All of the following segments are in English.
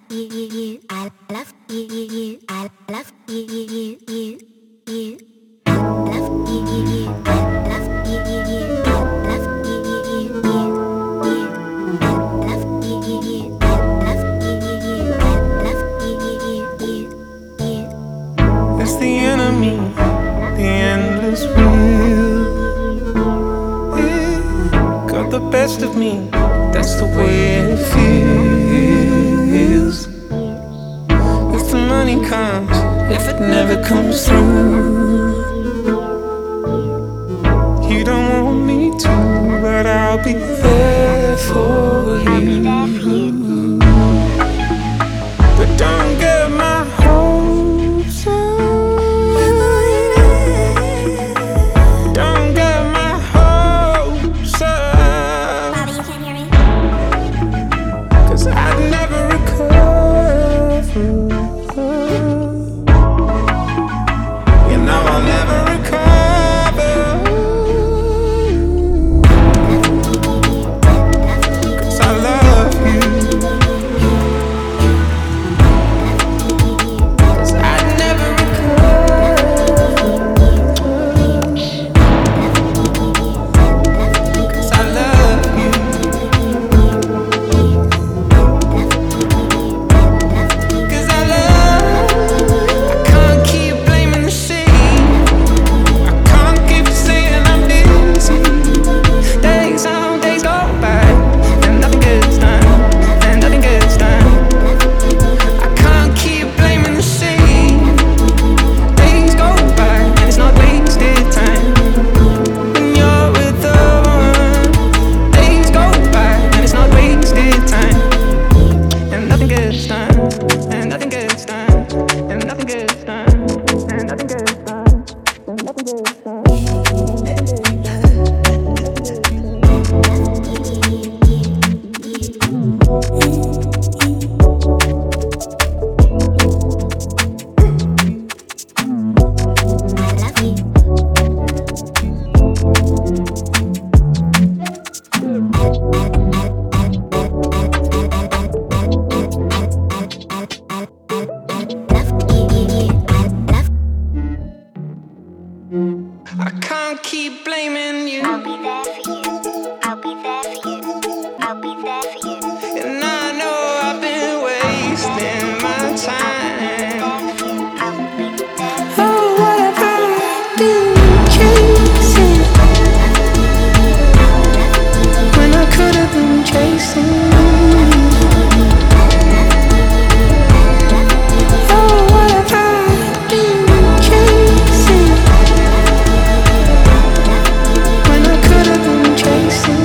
It's the enemy, the endless wheel. It got the best of me, that's the way it feels. If the money comes, if it never comes through, you don't want me to, but I'll be there for you. But don't get my hopes up. Don't get my hopes up. Bobby, you can't hear me? 'Cause I'd never recover. You know I'll never recover. 'Cause I love you. 'Cause I'd never recover. 'Cause I love you. 'Cause I love. I can't keep blaming the shade. I can't keep saying I'm busy. Days go by and nothing gets done, and nothing gets done. I can't keep blaming the shade. Days go by and it's not wasted time. When you're with the one, days go by and it's not wasted time. And nothing gets done, and nothing gets done, and nothing gets done, and nothing gets done, and nothing gets done. I can't keep blaming you, I'll be there for you. I'll be there for you. I'll be there for you. and I know I've been wasting my time. Oh, what have I been chasing when I could have been chasing? Oh, what have I been chasing when I could have been chasing?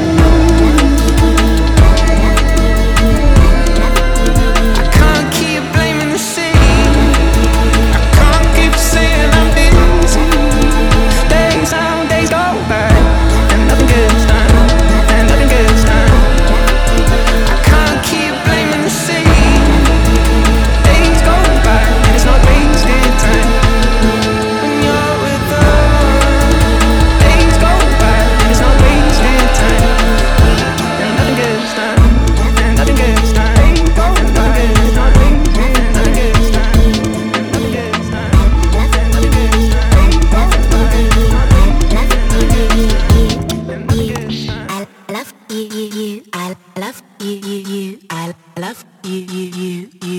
I can't keep blaming the sea. I can't keep saying I'm busy. Days go by and nothing gets done, and nothing gets done. I can't keep blaming the sea. Days go by and it's not wasted time. When you're with the one, days go by and it's not wasted time. And nothing gets done, and nothing gets done, and nothing gets done, and nothing gets done, and nothing gets done, and nothing gets done, and nothing gets done, and nothing gets done. I love you, I love you, I love you, you.